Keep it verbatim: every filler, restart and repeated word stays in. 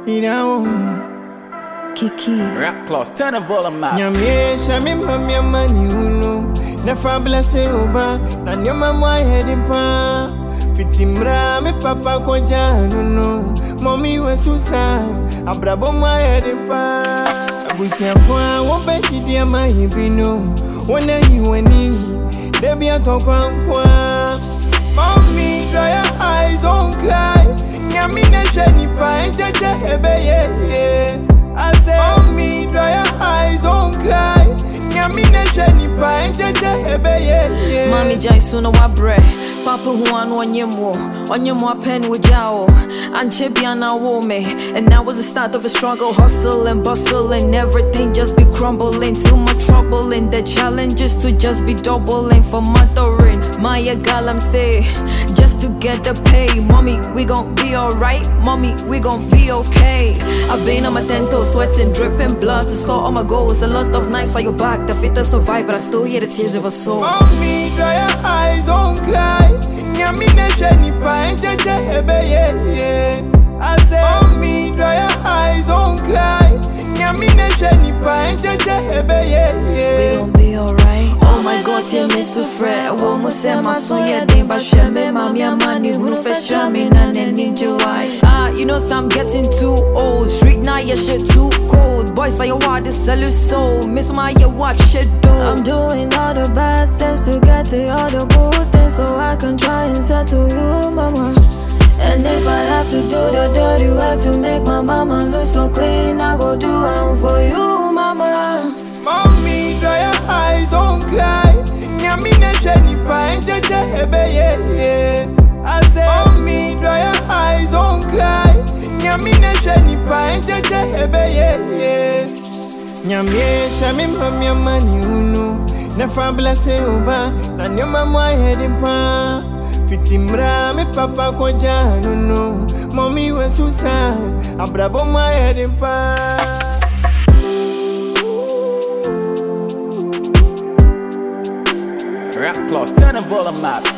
You know, Kiki. Rap plus, turn the volume up. Nyamie shami mami amani uno. Nefa blesse oba. Na nyama mwa headi pa. Fitimra me papa kwa janu no. Mommy we susa. Abrabo mwa headi pa. Abusia kwa wobe jidi ama hibino. Wana hiweni. Debi atokwa nkwa. Mommy, dry your eyes, don't cry. Nyamine sheni pa encheche hebe ye ye. I say, mommy, dry your eyes, don't cry. Nyamine sheni pa encheche hebe ye ye. Mommy jai suna wa bre. Papa huan wanyemo, wanyemo pen with jao. And chibiana wo me. And that was the start of a struggle, hustle and bustle and everything just be crumbling. Too much trouble in the challenges to just be doubling for mothering. Maya galam say, just to get the pay. Mommy, we gon' be alright. Mommy, we gon' be okay. I've been on my ten toes, sweating, dripping blood to score all my goals. A lot of knives on your back, the fittest survive, but I still hear the tears of a soul. Mommy, dry your eyes, don't cry. Nyamine sheni pa encheche hebe ye ye. I say, mommy, dry your eyes, don't cry. Nyamine sheni pa encheche hebe ye ye. We gon' be alright. Oh my God, tell me so fret. Wo mo say my son yeah din ba share me mami amani who fe share me na ne ninja why. Ah, you know some getting too old. Street now your shit too cold. Boys like your water sell your soul. Miss my your watch shit do. I'm doing all the bad things to get to all the good things so I can try and settle you, mama. And if I have to do the dirty work to make my mama look so clean, I go do it for you, mama. Mommy, dry your eyes, don't cry. Nyamine sheni pa encheche hebe ye ye. I say, mommy, dry your eyes, don't cry. Nyamine sheni pa encheche hebe ye ye. Nyamie shami mami amani uno. Nefa blesse oba. Na nyama mwa headi pa. Fitimra me papa kwa janu no. Mommy we susa. Abrabo mwa headi pa. Rap plus, turn the volume up.